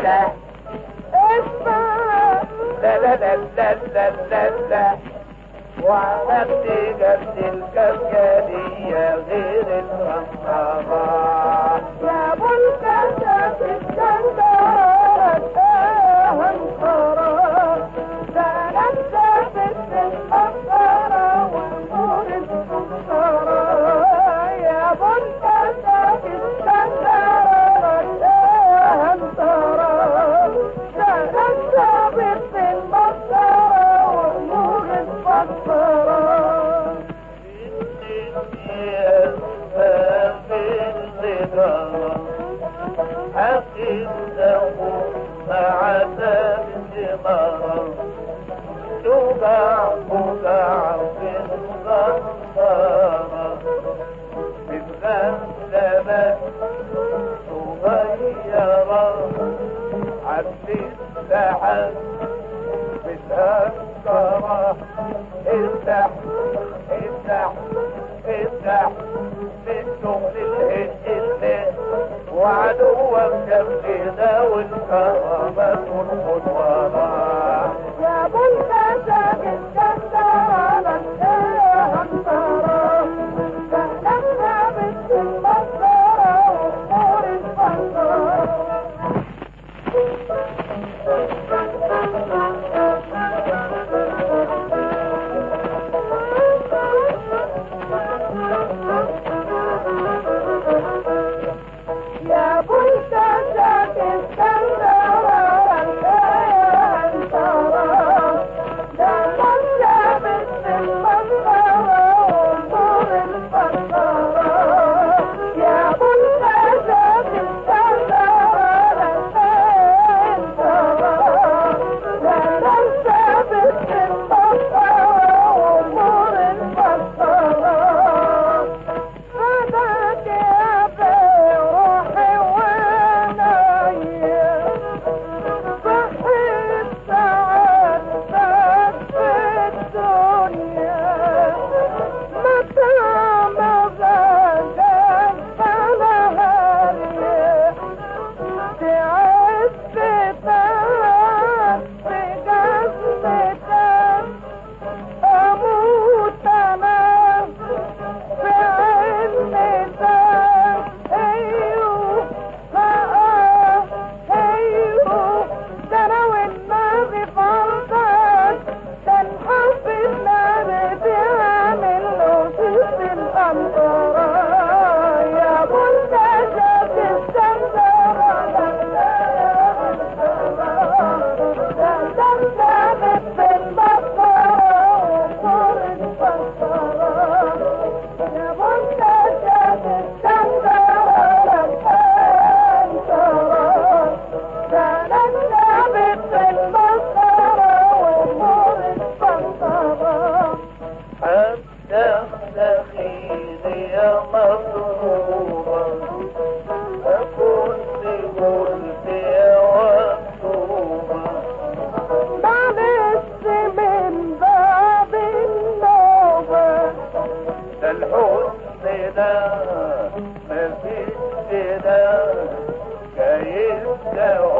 لا اسمع لا لا لا لا لا لا لا وعرفت جبت الكفكارية غير الرمضان يا ابو الكشف السندات هنصرات سنة في المسطرة والنور السكرة يا ابو الكشف السندات هنصرات سنة في المسطرة والنور السكرة حقيقه مع الثمار تباع مباع في الغفارة بتغلبت صغيرة عبد السحاب بتهكرة افتح افتح افتح من شغل الهند وعدوك جنبنا والكرامة ترقد وراه يا ابو الكشف السندات هنصرات سنة في المسطرة والنور السكرة يا ابو الكشف السندات هنصرات سنة في المسطرة والنور السكرة يا ابو الكشف السندات هنصرات سنة في المسطرة والنور السكرة فداك يا بي روحي وعينيا صحيت سعادتك في الدنيا متى ما بقت على هالية تعبت في جسمتك أموت أنا في عزتك أيوه أيوه ده أنا والنبي فرضك ده الحب النبي بيعمل له في الأمطار يا أبو الكشف السندات في المسطرة والنور السكرة يا ابو الكشف السندات هنصرات سنة في المسطرة والنور السكرة حتى دخيلي يا مطلوبة فكنت قلت يا مكتوبة معلش من باب النوبة ده الحزن ده مفيش ده جايب ده